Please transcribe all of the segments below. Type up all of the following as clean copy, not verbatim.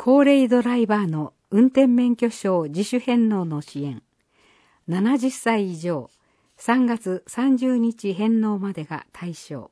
高齢ドライバーの運転免許証自主返納の支援。70歳以上、3月30日返納までが対象。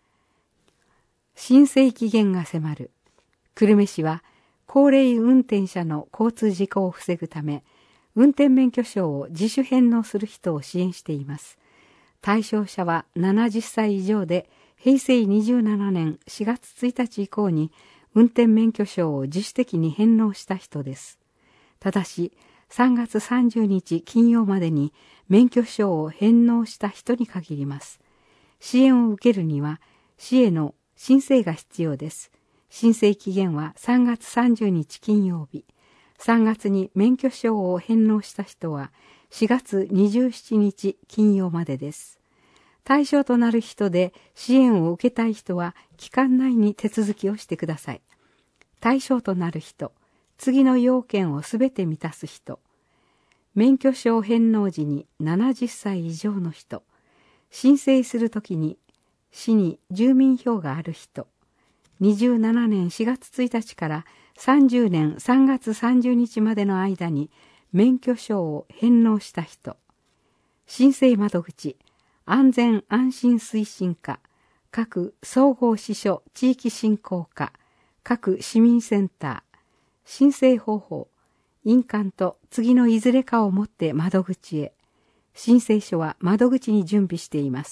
申請期限が迫る。久留米市は高齢運転者の交通事故を防ぐため、運転免許証を自主返納する人を支援しています。対象者は70歳以上で、平成27年4月1日以降に運転免許証を自主的に返納した人です。ただし、3月30日金曜までに免許証を返納した人に限ります。支援を受けるには、市への申請が必要です。申請期限は3月30日金曜日。3月に免許証を返納した人は4月27日金曜までです。対象となる人で支援を受けたい人は期間内に手続きをしてください。対象となる人、次の要件をすべて満たす人、免許証返納時に70歳以上の人、申請するときに市に住民票がある人、27年4月1日から30年3月30日までの間に免許証を返納した人、申請窓口、安全安心推進課、各総合支所地域振興課、各市民センター、申請方法、印鑑と次のいずれかをもって窓口へ。申請書は窓口に準備しています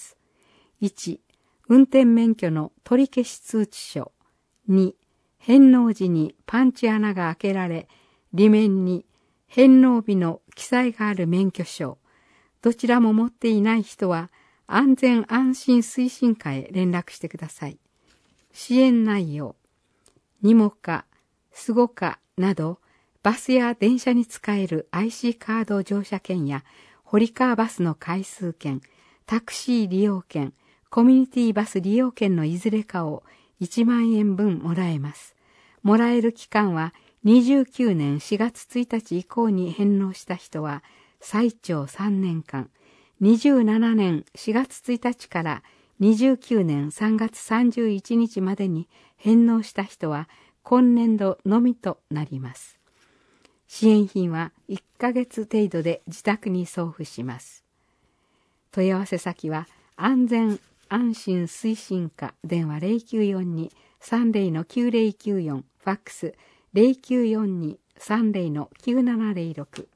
。1、運転免許の取り消し通知書。2、返納時にパンチ穴が開けられ、裏面に返納日の記載がある免許証。どちらも持っていない人は、安全安心推進課へ連絡してください。支援内容。にもか、すごかなど、バスや電車に使える IC カード乗車券や、ホリカーバスの回数券、タクシー利用券、コミュニティバス利用券のいずれかを1万円分もらえます。もらえる期間は29年4月1日以降に返納した人は最長3年間、27年4月1日から29年3月31日までに返納した人は今年度のみとなります。支援品は1ヶ月程度で自宅に送付します。問い合わせ先は安全安心推進課、電話0942-30-9094、ファックス0942-30-9706。